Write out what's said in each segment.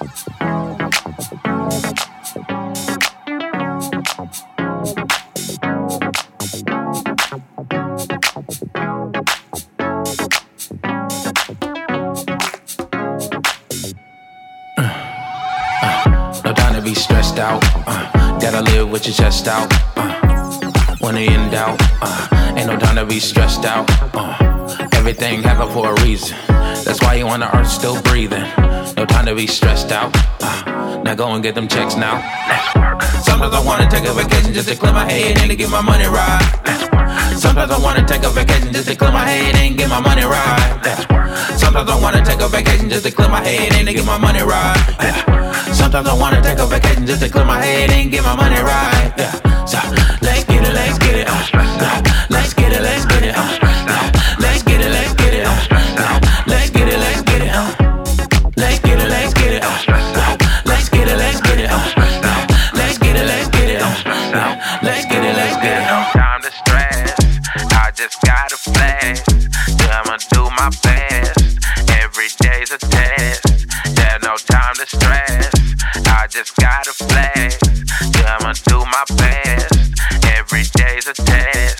No time to be stressed out. Gotta live with your chest out. When they in doubt, ain't no time to be stressed out. Everything happen for a reason. That's why you on the earth still breathing. No time to be stressed out. Now go and get them checks now. Let's work. Sometimes I wanna take a vacation just to clear my head and to get my money right. Let's work. Sometimes I wanna take a vacation just to clear my head and get my money right. Let's work. Sometimes I wanna take a vacation just to clear my head and to get my money right. Yeah. Sometimes I wanna take a vacation just to clear my head and get my money right. Yeah. So let's get it, let's get it. Let's get it, let's get it. Let's get it, let's get it. Let's get it, let's get it. Let's get it, let's get it. Let's get it, let's get it. Let's get it, let's get it. Let's get it, let's get it. No time to stress. I just gotta flex. I'ma do my best. Every day's a test. There's no time to stress. I just gotta flex. I'ma do my best. Every day's a test.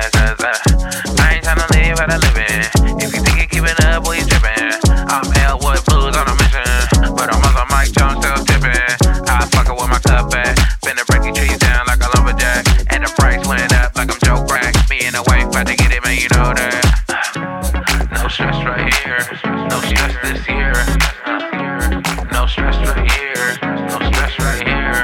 I ain't tryna live what I live in. If you think you're keeping up, boy, you tripping. I'm Elwood Blues on a mission, but I'm also Mike Jones still tipping. I fuck it with my cup at. Finna break your trees down like a lumberjack, and the price went up like I'm Joe Crack. Me and the wife about to get it, man, you know that. No stress right here, no stress this year. No stress right here, no stress right here.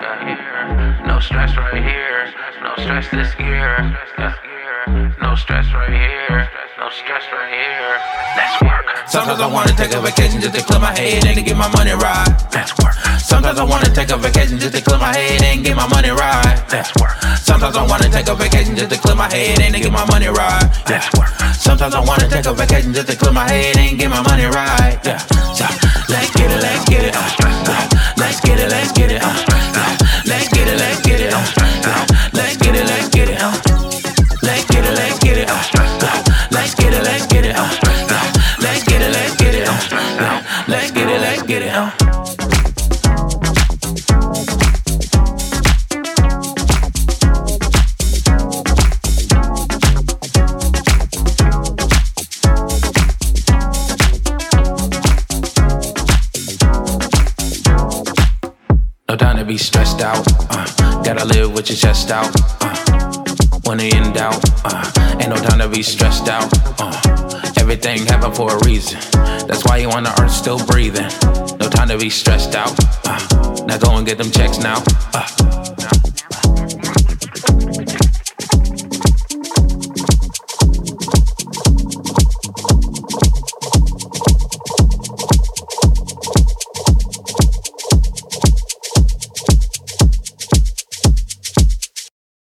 No stress right here, no stress this year. No stress right here, no stress right here. Let's work. Sometimes I wanna take a vacation just to clear my head and to get my money right. Let's work. Sometimes I wanna take a vacation just to clear my head and get my money right. Let's work. Sometimes I wanna take a vacation just to clear my head and to get my money right. Let's work. Sometimes I wanna take a vacation just to clear my head and get my money right. Yeah. So let's get it, let's get it. Let's get it, let's get it. Let's get it, let's get it. Let's get it, let's get it. Let's get it, let's get it. Let's get it, let's get it. Let's get it, let's get it. Let's get it, let's get it. No time to be stressed out. Gotta live with your chest out. When they in doubt, ain't no time to be stressed out. Everything happen for a reason. That's why you on the earth still breathing. No time to be stressed out. Now go and get them checks now.